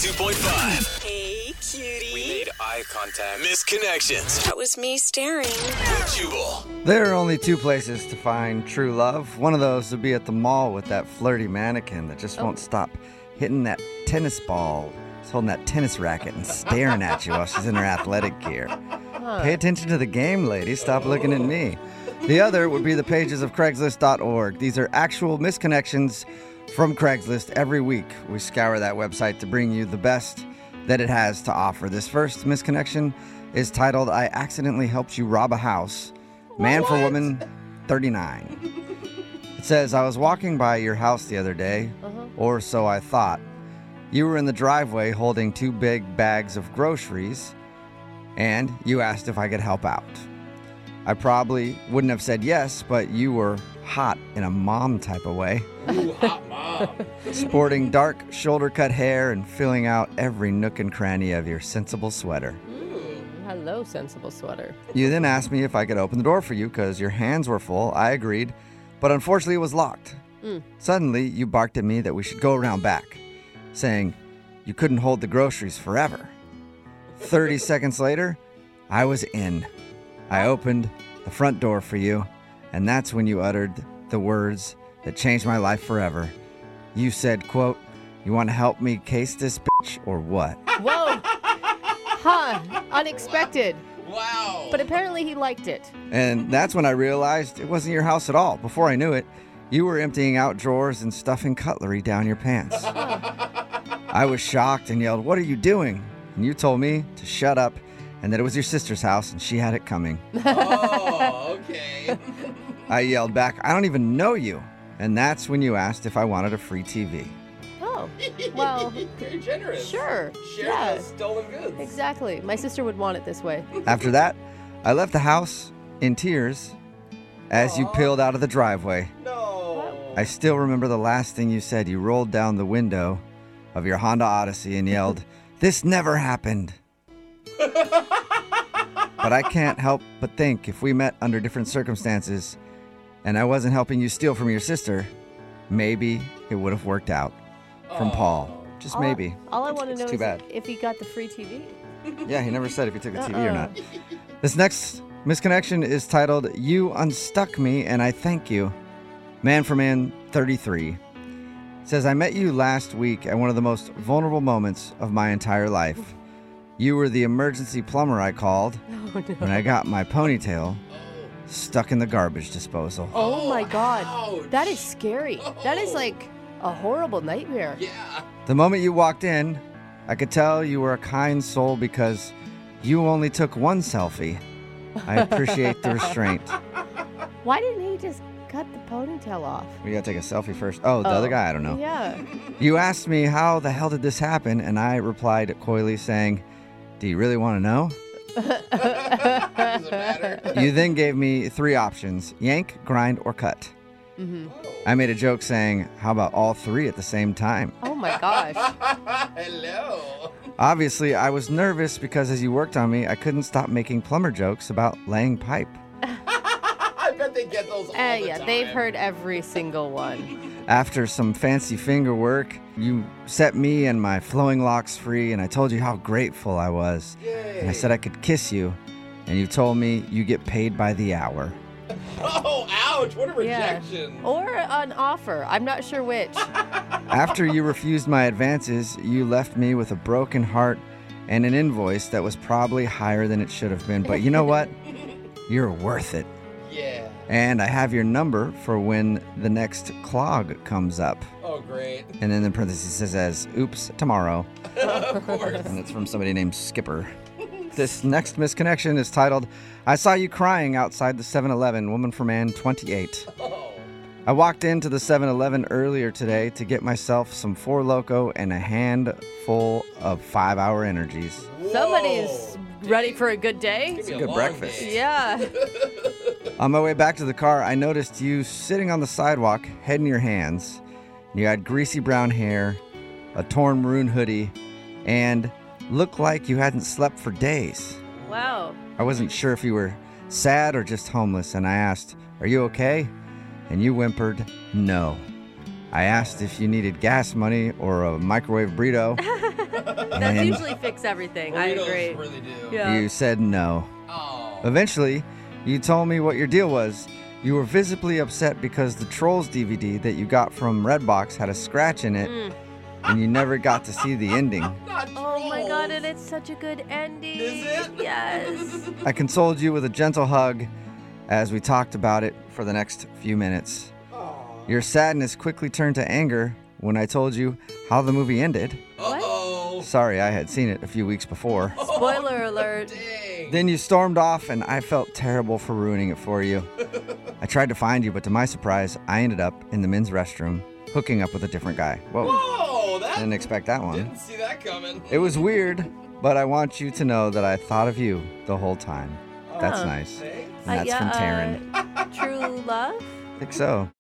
92.5. Hey, cutie. We made eye contact. Misconnections. That was me staring. With Jubal. There are only two places to find true love. One of those would be at the mall with that flirty mannequin that just won't stop hitting that tennis ball. She's holding that tennis racket and staring at you while she's in her athletic gear. Pay attention to the game, lady. Stop looking at me. The other would be the pages of Craigslist.org. These are actual misconnections from Craigslist. Every week, we scour that website to bring you the best that it has to offer. This first misconnection is titled, I Accidentally Helped You Rob a House. Man for woman, 39. It says, I was walking by your house the other day, or so I thought. You were in the driveway holding 2 big bags of groceries, and you asked if I could help out. I probably wouldn't have said yes, but you were hot in a mom type of way. Ooh, hot mom. Sporting dark shoulder-cut hair and filling out every nook and cranny of your sensible sweater. Hello, sensible sweater. You then asked me if I could open the door for you because your hands were full. I agreed, but unfortunately it was locked. Suddenly, you barked at me that we should go around back, saying you couldn't hold the groceries forever. 30 seconds later, I was in. I opened the front door for you, and that's when you uttered the words that changed my life forever. You said, quote, you want to help me case this bitch or what? Whoa. Unexpected. Wow. But apparently he liked it. And that's when I realized it wasn't your house at all. Before I knew it, you were emptying out drawers and stuffing cutlery down your pants. I was shocked and yelled, what are you doing? And you told me to shut up and that it was your sister's house and she had it coming. Oh, okay. I yelled back, I don't even know you. And that's when you asked if I wanted a free TV. Oh, well, Very generous. sure. Share Yeah, the stolen goods. exactly. My sister would want it this way. After that, I left the house in tears as you peeled out of the driveway. No. I still remember the last thing you said. You rolled down the window of your Honda Odyssey and yelled, this never happened. But I can't help but think if we met under different circumstances and I wasn't helping you steal from your sister, maybe it would have worked out. From Paul. Just maybe. All I want to know too is bad. if he got the free TV. Yeah, he never said if he took a TV or not. This next misconnection is titled, You Unstuck Me and I Thank You. Man for Man 33 says, I met you last week at one of the most vulnerable moments of my entire life. You were the emergency plumber I called when I got my ponytail stuck in the garbage disposal. Oh my God. ouch. That is scary. That is like a horrible nightmare. Yeah. The moment you walked in, I could tell you were a kind soul because you only took one selfie. I appreciate the restraint. Why didn't he just cut the ponytail off? We gotta take a selfie first. Oh, the other guy, I don't know. Yeah. You asked me how the hell did this happen, and I replied coyly saying, do you really want to know? Does it matter? You then gave me 3 options, yank, grind, or cut. I made a joke saying, how about all 3 at the same time? Oh my gosh. Hello. Obviously, I was nervous because as you worked on me, I couldn't stop making plumber jokes about laying pipe. I bet they get those all the Yeah, time. they've heard every single one. After some fancy finger work, you set me and my flowing locks free, and I told you how grateful I was. And I said I could kiss you, and you told me you get paid by the hour. Oh, ouch. What a Yeah. rejection. Or an offer. I'm not sure which. After you refused my advances, you left me with a broken heart and an invoice that was probably higher than it should have been. But you know what? You're worth it. Yeah. And I have your number for when the next clog comes up. Oh, great. And then in parentheses it says, oops, tomorrow. Of course. And it's from somebody named Skipper. This next misconnection is titled, I saw you crying outside the 7-Eleven, Woman for Man 28. Oh. I walked into the 7-Eleven earlier today to get myself some Four Loko and a handful of 5-Hour Energies. Somebody's ready for a good day. It's good breakfast. Yeah. On my way back to the car, I noticed you sitting on the sidewalk, head in your hands. You had greasy brown hair, a torn maroon hoodie, and looked like you hadn't slept for days. Wow. I wasn't sure if you were sad or just homeless, and I asked, are you okay? And you whimpered, no. I asked if you needed gas money or a microwave burrito, That's usually fix everything. I Burritos agree. really do. Yeah. You said no. Oh. Eventually, you told me what your deal was. You were visibly upset because the Trolls DVD that you got from Redbox had a scratch in it, and you never got to see the ending. Not Oh my God, Trolls. and it's such a good ending. Is it? Yes. I consoled you with a gentle hug as we talked about it for the next few minutes. Your sadness quickly turned to anger when I told you how the movie ended. Uh-oh. Sorry, I had seen it a few weeks before. Spoiler alert. Dang. Then you stormed off, and I felt terrible for ruining it for you. I tried to find you, but to my surprise, I ended up in the men's restroom hooking up with a different guy. Whoa, Whoa, that didn't expect that one. didn't see that coming. It was weird, but I want you to know that I thought of you the whole time. That's Oh. nice. Thanks. And that's from Taryn. True love? I think so.